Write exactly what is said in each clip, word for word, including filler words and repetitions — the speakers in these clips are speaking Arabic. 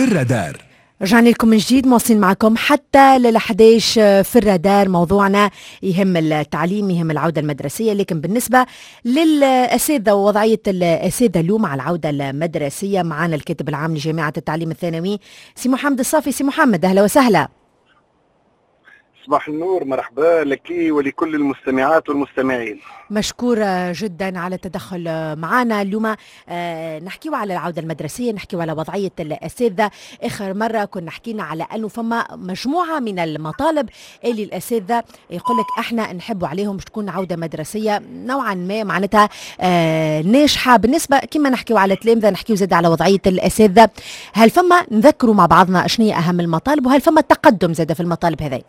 الرادار. رجعنا لكم من جديد، مواصلين معكم حتى للحديش في الرادار. موضوعنا يهم التعليم، يهم العودة المدرسية، لكن بالنسبة للأساتذة ووضعية الأساتذة اليوم على العودة المدرسية معنا الكاتب العام لجامعة التعليم الثانوي سي محمد الصافي. سي محمد، أهلا وسهلا. صباح النور، مرحبا لك ولكل المستمعات والمستمعين. مشكورة جدا على التدخل معنا اليوم. آه نحكيو على العودة المدرسية، نحكيو على وضعية الأساتذة. آخر مرة كنا حكينا على أنه فما مجموعة من المطالب اللي الأساتذة يقول لك احنا نحبوا عليهم تكون عودة مدرسية نوعا ما معناتها آه ناجحة بالنسبة كما نحكيو على تلامذة، نحكيو زاد على وضعية الأساتذة. هل فما نذكروا مع بعضنا اشنو هي أهم المطالب، وهل فما تقدم زاد في المطالب هذه؟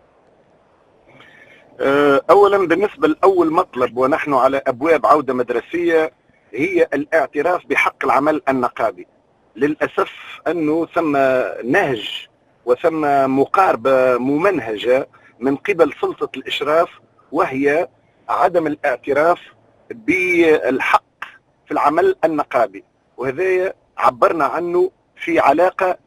أولا بالنسبة لأول مطلب ونحن على أبواب عودة مدرسية هي الاعتراف بحق العمل النقابي. للأسف أنه ثم نهج وثم مقاربة ممنهجة من قبل سلطة الإشراف، وهي عدم الاعتراف بالحق في العمل النقابي، وهذا عبرنا عنه في علاقة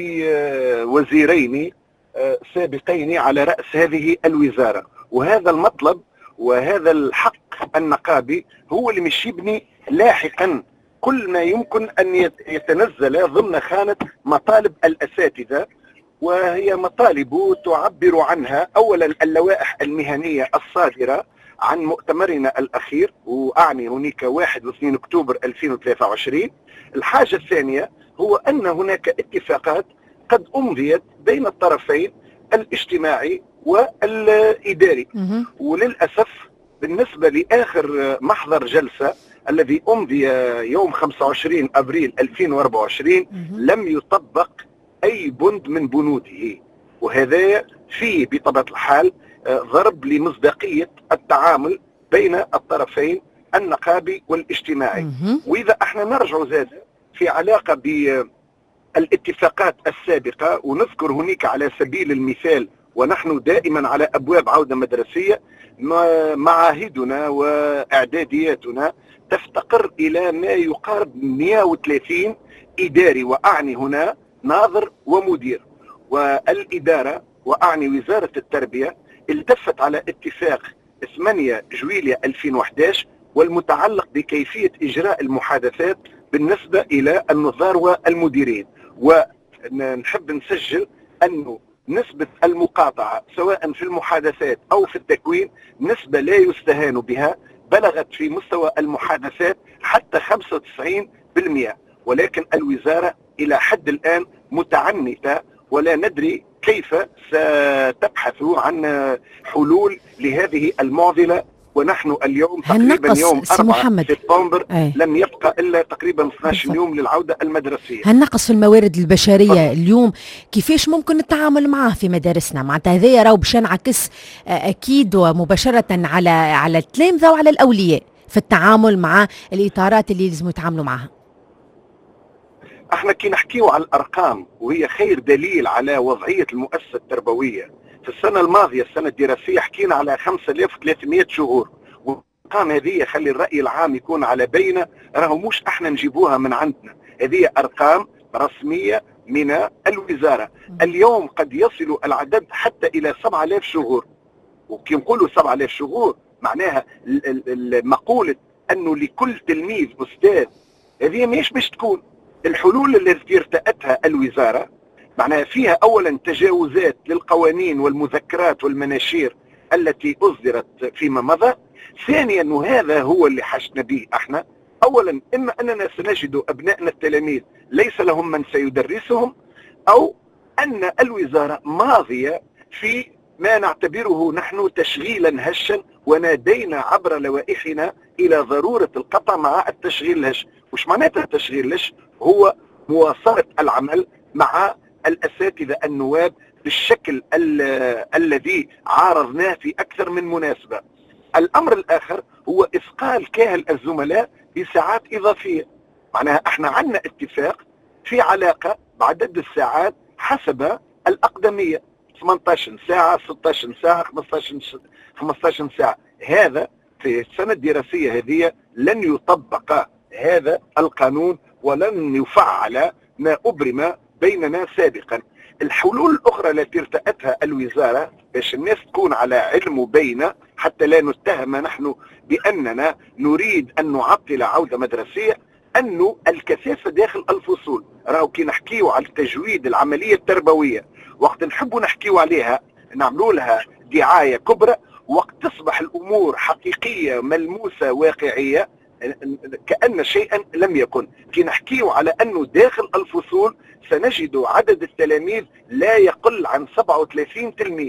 بوزيرين سابقين على رأس هذه الوزارة. وهذا المطلب وهذا الحق النقابي هو اللي مش يبني لاحقا كل ما يمكن أن يتنزل ضمن خانة مطالب الأساتذة، وهي مطالب تعبر عنها أولا اللوائح المهنية الصادرة عن مؤتمرنا الأخير، وأعني هناك واحد واثنين أكتوبر ألفين وثلاثة وعشرين. الحاجة الثانية هو أن هناك اتفاقات قد أمضيت بين الطرفين الاجتماعي والإداري، وللأسف بالنسبة لآخر محضر جلسة الذي أمضي يوم خمسة وعشرين أبريل ألفين وأربعة وعشرين لم يطبق أي بند من بنوده، وهذا فيه بطبيعة الحال ضرب لمصداقية التعامل بين الطرفين النقابي والاجتماعي. وإذا احنا نرجع زاد في علاقة بالاتفاقات السابقة، ونذكر هناك على سبيل المثال ونحن دائما على أبواب عودة مدرسية معاهدنا وإعدادياتنا تفتقر إلى ما يقارب مئة وثلاثين إداري، وأعني هنا ناظر ومدير. والإدارة وأعني وزارة التربية التفت على اتفاق ثمانية جويلية ألفين وأحد عشر والمتعلق بكيفية إجراء المحادثات بالنسبة إلى النظار والمديرين. ونحب نسجل أنه نسبة المقاطعة سواء في المحادثات أو في التكوين نسبة لا يستهان بها، بلغت في مستوى المحادثات حتى خمسة وتسعين بالمئة، ولكن الوزارة إلى حد الآن متعنتة ولا ندري كيف ستبحث عن حلول لهذه المعضلة. ونحن اليوم تقريبا يوم أربعة سبتمبر لم يبقى إلا تقريبا اثني عشر يوم للعودة المدرسية. هالنقص في الموارد البشرية اليوم كيفاش ممكن التعامل معه في مدارسنا؟ معناتها هذايا راهو باش ينعكس أكيد ومباشرة على على التلامذة وعلى الأولياء في التعامل مع الإطارات اللي لازم يتعاملوا معها. احنا كي نحكيو على الأرقام وهي خير دليل على وضعية المؤسسة التربوية، في السنة الماضية السنة الدراسية حكينا على خمسة آلاف وثلاثمئة شهور، والأرقام هذه خلي الرأي العام يكون على بينة، راهو مش احنا نجيبوها من عندنا، هذه أرقام رسمية من الوزارة. اليوم قد يصل العدد حتى إلى سبعة آلاف شهور، وكي نقولوا سبعة آلاف شهور معناها مقولة أنه لكل تلميذ أستاذ، هذه مش باش تكون. الحلول التي ارتأتها الوزارة معناها فيها أولا تجاوزات للقوانين والمذكرات والمناشير التي أصدرت فيما مضى. ثانيا وهذا هو اللي حشنا به احنا، أولا إما أننا سنجد أبنائنا التلاميذ ليس لهم من سيدرسهم، أو أن الوزارة ماضية في ما نعتبره نحن تشغيلا هشا، ونادينا عبر لوائحنا إلى ضرورة القطع مع التشغيل الهش. وش معناتها التشغيل الهش؟ هو مواصلة العمل مع الأساتذة النواب بالشكل الذي عارضناه في أكثر من مناسبة. الأمر الآخر هو إثقال كاهل الزملاء بساعات إضافية، معناها احنا عندنا اتفاق في علاقة بعدد الساعات حسب الأقدمية، ثمانية عشر ساعة، ستة عشر ساعة، خمسة عشر ساعة. هذا في السنة الدراسية هذه لن يطبق هذا القانون ولن يفعل ما أبرم بيننا سابقا. الحلول الأخرى التي ارتأتها الوزارة باش الناس تكون على علم بينا حتى لا نتهم نحن بأننا نريد أن نعطل عودة مدرسية، أنه الكثافة داخل الفصول. راهو كي نحكيو على التجويد العملية التربوية وقت نحبوا نحكيو عليها نعملوا لها دعاية كبرى، وقت تصبح الأمور حقيقية ملموسة واقعية كأن شيئا لم يكن. كي نحكيو على أنه داخل الفصول سنجد عدد التلاميذ لا يقل عن سبعة وثلاثين تلميذ،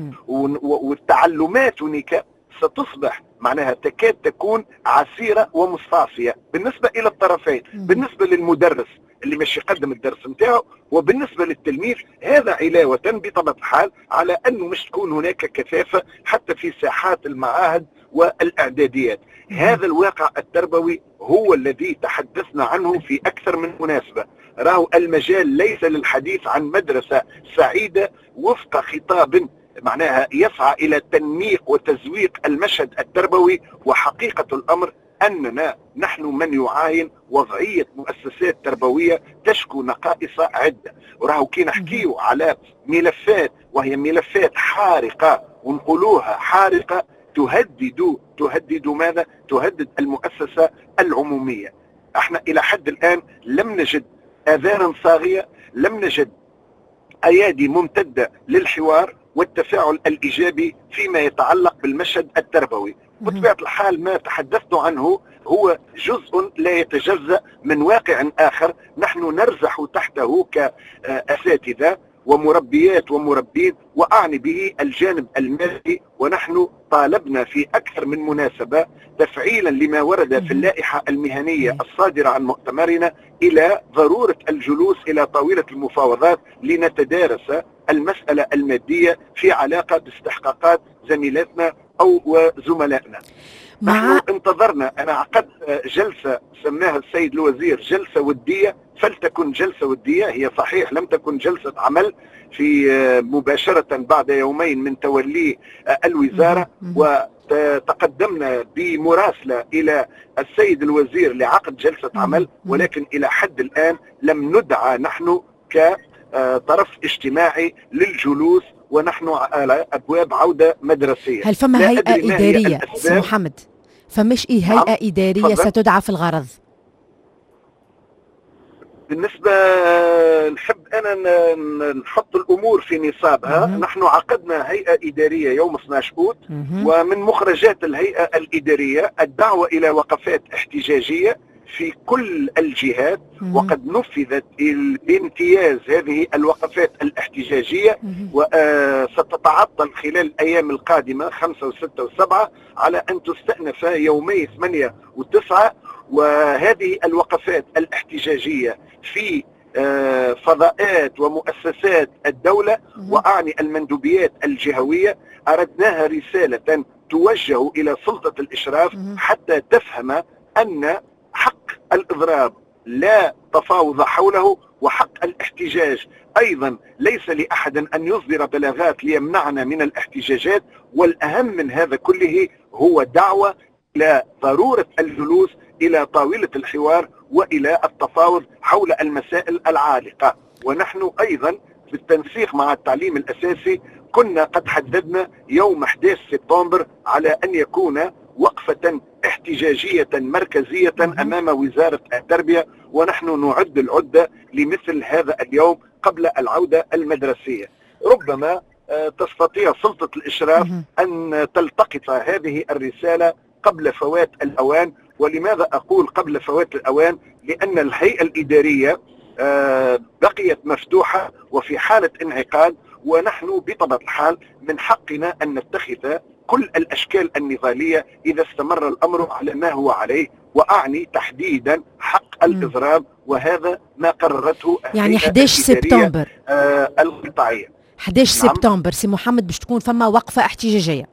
والتعلمات هناك ستصبح معناها تكاد تكون عسيرة ومستعصية بالنسبة إلى الطرفين، بالنسبة للمدرس اللي مش يقدم الدرس نتاعو وبالنسبة للتلميذ. هذا علاوة بطبيعة الحال على أنه مش تكون هناك كثافة حتى في ساحات المعاهد والإعداديات. هذا الواقع التربوي هو الذي تحدثنا عنه في أكثر من مناسبة. راهو المجال ليس للحديث عن مدرسة سعيدة وفق خطاب معناها يسعى إلى تنميق وتزويق المشهد التربوي، وحقيقة الأمر أننا نحن من يعاين وضعية مؤسسات تربوية تشكو نقائص عدة. وراهو كي نحكيو على ملفات وهي ملفات حارقة ونقولوها حارقة تهدد تهدد ماذا؟ تهدد المؤسسة العمومية. احنا إلى حد الآن لم نجد آذانا صاغية، لم نجد أيادي ممتدة للحوار والتفاعل الإيجابي فيما يتعلق بالمشهد التربوي. بطبيعة الحال ما تحدثت عنه هو جزء لا يتجزأ من واقع آخر نحن نرزح تحته كأساتذة ومربيات ومربين، وأعني به الجانب المالي. ونحن طالبنا في أكثر من مناسبة تفعيلا لما ورد في اللائحة المهنية الصادرة عن مؤتمرنا إلى ضرورة الجلوس إلى طاولة المفاوضات لنتدارس المسألة المادية في علاقة باستحقاقات زميلاتنا أو وزملائنا. نحن انتظرنا، أنا عقدت جلسة سماها السيد الوزير جلسة ودية، فلتكن جلسة ودية. هي صحيح لم تكن جلسة عمل في مباشرة بعد يومين من تولي الوزارة، وتقدمنا بمراسلة إلى السيد الوزير لعقد جلسة عمل، ولكن إلى حد الآن لم ندعى نحن كطرف اجتماعي للجلوس ونحن على أبواب عودة مدرسية. هل فما هيئة إدارية سي محمد؟ فمش إيه هيئة نعم. إدارية فضل. ستدعى في الغرض؟ بالنسبة نحب أنا نحط الأمور في نصابها. مم. نحن عقدنا هيئة إدارية يوم اثني عشر أوت، ومن مخرجات الهيئة الإدارية الدعوة إلى وقفات احتجاجية في كل الجهات. مم. وقد نفذت بامتياز هذه الوقفات الاحتجاجية، وستتعطل خلال الأيام القادمة خمسة وستة وسبعة على أن تستأنف يومي ثمانية وتسعة. وهذه الوقفات الاحتجاجية في فضاءات ومؤسسات الدولة وأعني المندوبيات الجهوية أردناها رسالة توجه إلى سلطة الإشراف حتى تفهم أن حق الإضراب لا تفاوض حوله، وحق الاحتجاج أيضا ليس لأحد أن يصدر بلاغات ليمنعنا من الاحتجاجات. والأهم من هذا كله هو دعوة إلى ضرورة الجلوس إلى طاولة الحوار وإلى التفاوض حول المسائل العالقة. ونحن أيضا بالتنسيق مع التعليم الأساسي كنا قد حددنا يوم أحد عشر سبتمبر على أن يكون وقفة احتجاجية مركزية أمام وزارة التربية، ونحن نعد العدة لمثل هذا اليوم قبل العودة المدرسية. ربما تستطيع سلطة الإشراف أن تلتقط هذه الرسالة قبل فوات الأوان. ولماذا أقول قبل فوات الأوان؟ لأن الهيئة الإدارية بقيت مفتوحة وفي حالة انعقاد، ونحن بطبيعة الحال من حقنا أن نتخذ كل الأشكال النضالية إذا استمر الأمر على ما هو عليه، وأعني تحديدا حق الإضراب، وهذا ما قررته يعني أحد عشر سبتمبر آه القطاعية. أحد عشر نعم. سبتمبر سي محمد باش تكون فما وقفة احتجاجية.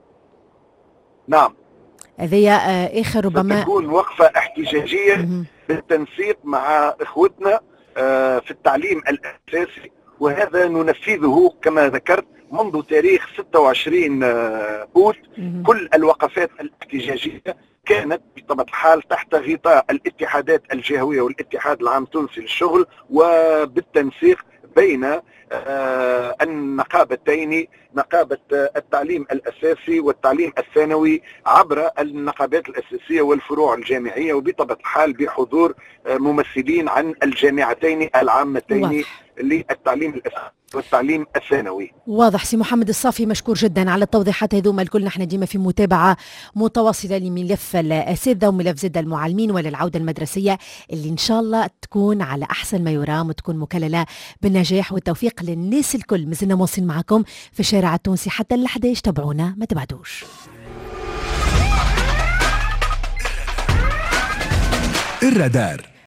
نعم هذه آخر ربما تكون وقفة احتجاجية بالتنسيق مع إخوتنا في التعليم الأساسي، وهذا ننفذه كما ذكرت منذ تاريخ ستة وعشرين أوت. كل الوقفات الاحتجاجية كانت بطبيعة الحال تحت غطاء الاتحادات الجهوية والاتحاد العام التونسي للشغل، وبالتنسيق بين آه النقابتين، نقابة التعليم الأساسي والتعليم الثانوي عبر النقابات الأساسية والفروع الجامعية، وبطبيعة الحال بحضور آه ممثلين عن الجامعتين العامتين واضح. للتعليم الأساسي والتعليم الثانوي. واضح. سي محمد الصافي، مشكور جدا على التوضيحات هذوما الكل. نحن ديما في متابعة متواصلة لملف الأساتذة وملف زد المعلمين وللعودة المدرسية اللي إن شاء الله تكون على أحسن ما يرام وتكون مكللة بالنجاح والتوفيق للناس الكل. مازلنا مواصلين معكم في الشارع التونسي حتى الحداش، تابعونا ما تبعدوش. الرادار.